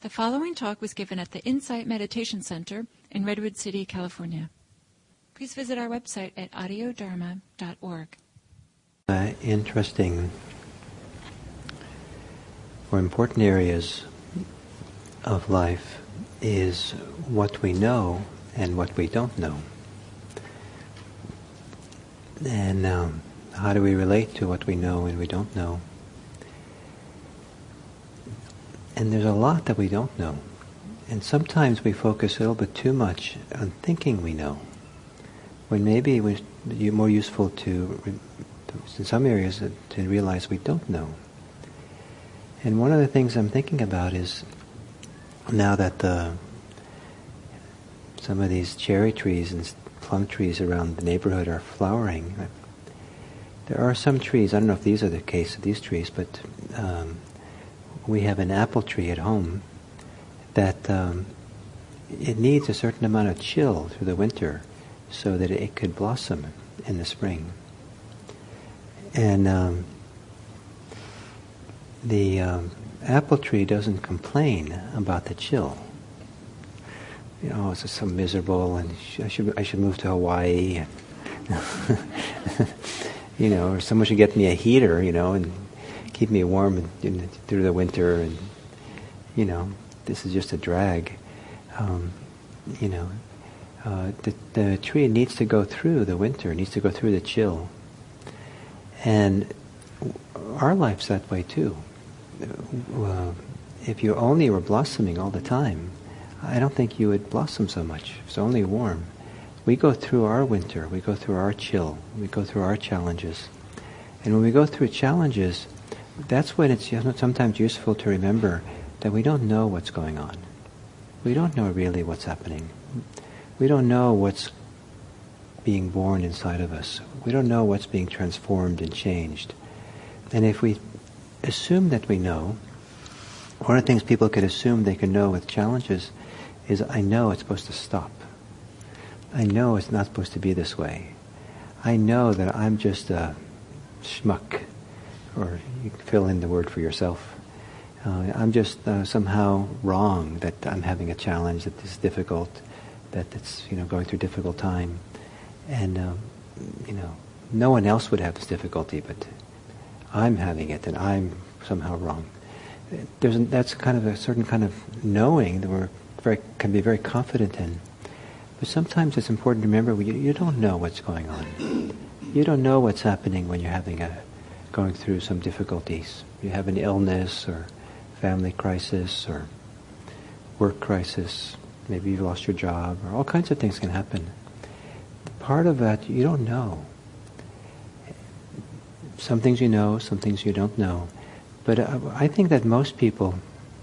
The following talk was given at the Insight Meditation Center in Redwood City, California. Please visit our website at audiodharma.org. Interesting or important areas of life is what we know and what we don't know. And how do we relate to what we know and we don't know? And there's a lot that we don't know. And sometimes we focus a little bit too much on thinking we know, when maybe it would be more useful to, in some areas, to realize we don't know. And one of the things I'm thinking about is, now that some of these cherry trees and plum trees around the neighborhood are flowering, there are some trees, I don't know if these are the case of these trees, but we have an apple tree at home that it needs a certain amount of chill through the winter so that it could blossom in the spring. And the apple tree doesn't complain about the chill. You know, it's just so miserable, and I should move to Hawaii, and you know, or someone should get me a heater, you know, and keep me warm through the winter, and you know, this is just a drag. You know, the tree needs to go through the winter, needs to go through the chill, and our life's that way too. If you only were blossoming all the time, I don't think you would blossom so much. If it's only warm. We go through our winter, we go through our chill, we go through our challenges. And when we go through challenges, that's when it's sometimes useful to remember that we don't know what's going on. We don't know really what's happening. We don't know what's being born inside of us. We don't know what's being transformed and changed. And if we assume that we know, one of the things people could assume they can know with challenges is, I know it's supposed to stop. I know it's not supposed to be this way. I know that I'm just a schmuck, or you can fill in the word for yourself. I'm just somehow wrong, that I'm having a challenge, that this is difficult, that it's, you know, going through a difficult time. And, you know, no one else would have this difficulty, but I'm having it, and I'm somehow wrong. That's kind of a certain kind of knowing that can be very confident in. But sometimes it's important to remember you don't know what's going on. You don't know what's happening when you're going through some difficulties. You have an illness or family crisis or work crisis. Maybe you've lost your job, or all kinds of things can happen. Part of that you don't know. Some things you know, some things you don't know. But I think that most people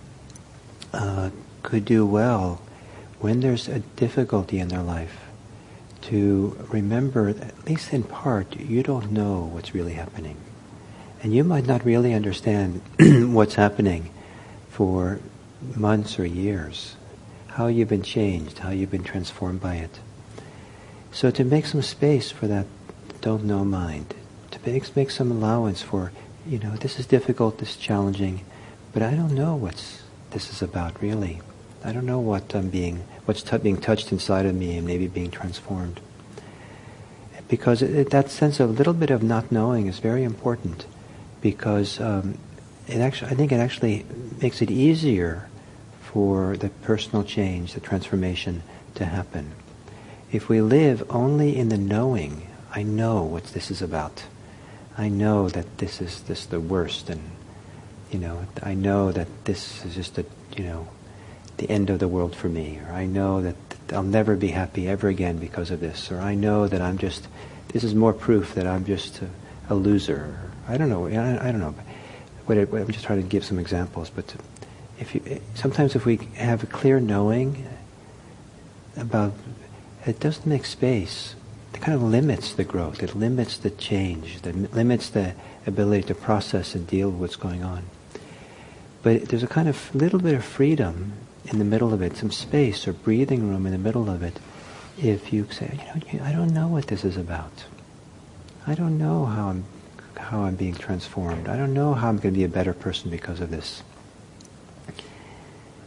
could do well when there's a difficulty in their life to remember that, at least in part, you don't know what's really happening. And you might not really understand what's happening for months or years, how you've been changed, how you've been transformed by it. So to make some space for that don't know mind, to make some allowance for, you know, this is difficult, this is challenging, but I don't know what this is about really. I don't know what's being touched inside of me and maybe being transformed. Because that sense of a little bit of not knowing is very important, because I think it actually makes it easier for the personal change, the transformation to happen. If we live only in the knowing, I know what this is about. I know that this is the worst, and you know, I know that this is just the end of the world for me, or I know that I'll never be happy ever again because of this, or I know that this is more proof that I'm just a loser. I don't know. I don't know. I'm just trying to give some examples, but sometimes if we have a clear knowing about, it doesn't make space. It kind of limits the growth. It limits the change. It limits the ability to process and deal with what's going on. But there's a kind of little bit of freedom in the middle of it, some space or breathing room in the middle of it, if you say, I don't know what this is about. I don't know how I'm being transformed. I don't know how I'm going to be a better person because of this.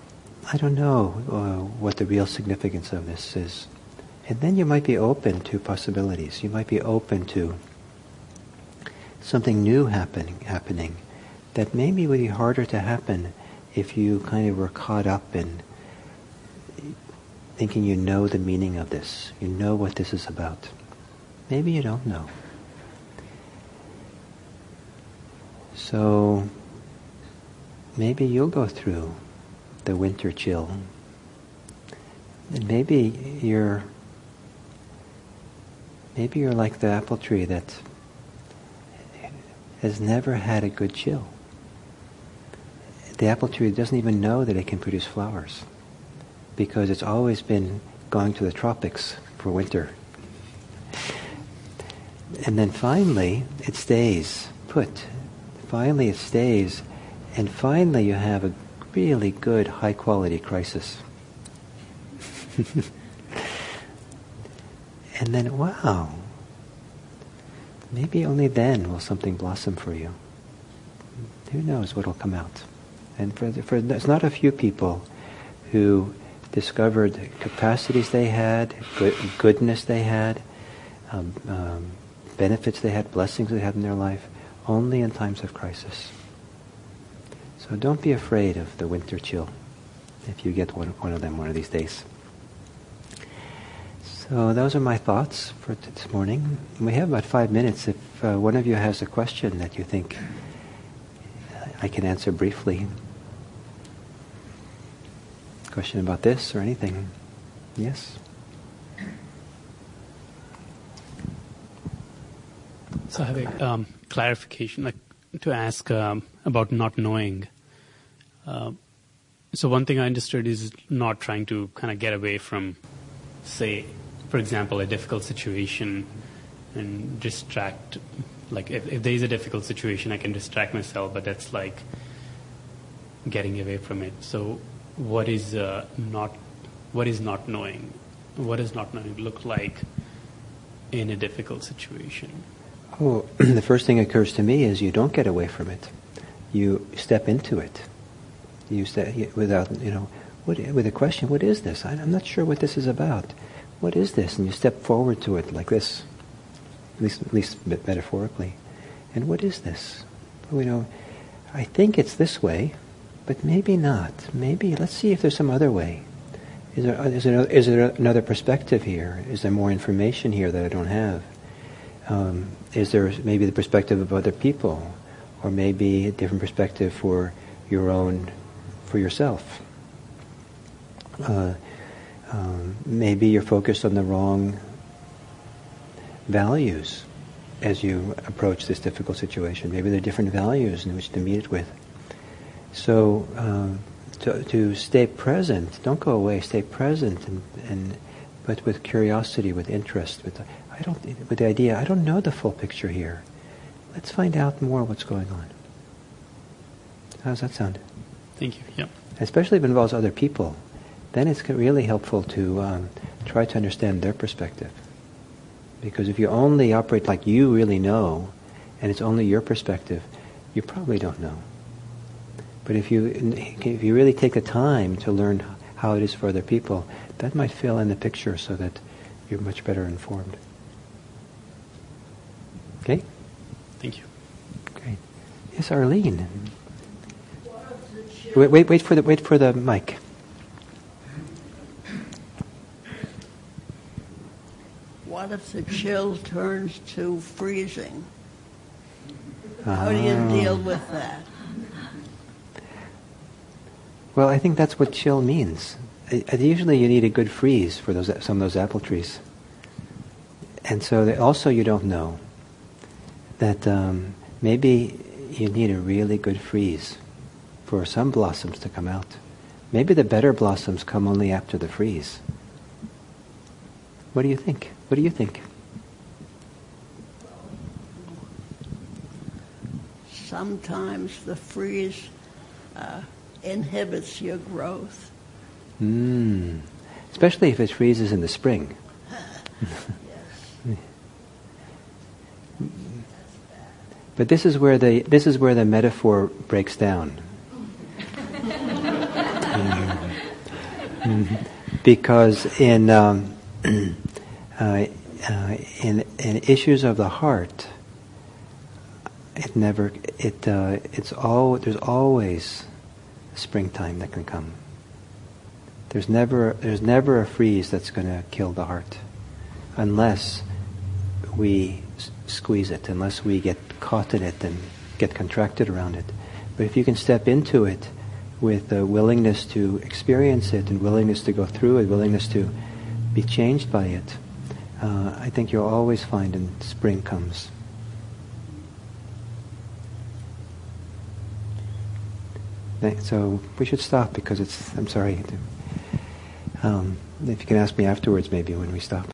I don't know what the real significance of this is. And then you might be open to possibilities. You might be open to something new happening that maybe would be harder to happen if you kind of were caught up in thinking you know the meaning of this. You know what this is about. Maybe you don't know. So maybe you'll go through the winter chill. And maybe you're like the apple tree that has never had a good chill. The apple tree doesn't even know that it can produce flowers because it's always been going to the tropics for winter. And then finally it stays put. Finally it stays, and finally you have a really good high quality crisis. And then, wow, maybe only then will something blossom for you. Who knows what will come out? And there's not a few people who discovered capacities they had, goodness they had, benefits they had, blessings they had in their life, only in times of crisis. So don't be afraid of the winter chill if you get one of them one of these days. So those are my thoughts for this morning. We have about 5 minutes. If one of you has a question that you think I can answer briefly. Question about this or anything? Yes? So I have a clarification, like to ask about not knowing. So one thing I understood is not trying to kind of get away from, say, for example, a difficult situation and distract. Like if there is a difficult situation, I can distract myself, but that's like getting away from it. So what is not knowing? What does not knowing look like in a difficult situation? Oh, the first thing that occurs to me is you don't get away from it. You step into it. You step without, with a question, what is this? I'm not sure what this is about. What is this? And you step forward to it like this, at least metaphorically. And what is this? I think it's this way, but maybe not. Maybe, let's see if there's some other way. Is there another perspective here? Is there more information here that I don't have? Is there maybe the perspective of other people? Or maybe a different perspective for yourself? Maybe you're focused on the wrong values as you approach this difficult situation. Maybe there are different values in which to meet it with. So to stay present, don't go away. Stay present, but with curiosity, with interest, with the idea. I don't know the full picture here. Let's find out more what's going on. How does that sound? Thank you. Yeah. Especially if it involves other people, then it's really helpful to try to understand their perspective. Because if you only operate like you really know, and it's only your perspective, you probably don't know. But if you really take the time to learn how it is for other people, that might fill in the picture so that you're much better informed. Okay? Thank you. Great. Yes, Arlene. Wait for the mic. What if the chill turns to freezing? How do you deal with that? Well, I think that's what chill means. Usually you need a good freeze for some of those apple trees. And so also you don't know that maybe you need a really good freeze for some blossoms to come out. Maybe the better blossoms come only after the freeze. What do you think? What do you think? Sometimes the freeze inhibits your growth. Especially if it freezes in the spring. Yes. But this is where the metaphor breaks down. Because in issues of the heart, there's always springtime that can come. There's never a freeze that's going to kill the heart, unless we squeeze it, unless we get caught in it and get contracted around it. But if you can step into it with a willingness to experience it, and willingness to go through it, willingness to be changed by it, I think you'll always find in spring comes. So we should stop, because I'm sorry. If you can ask me afterwards, maybe, when we stop.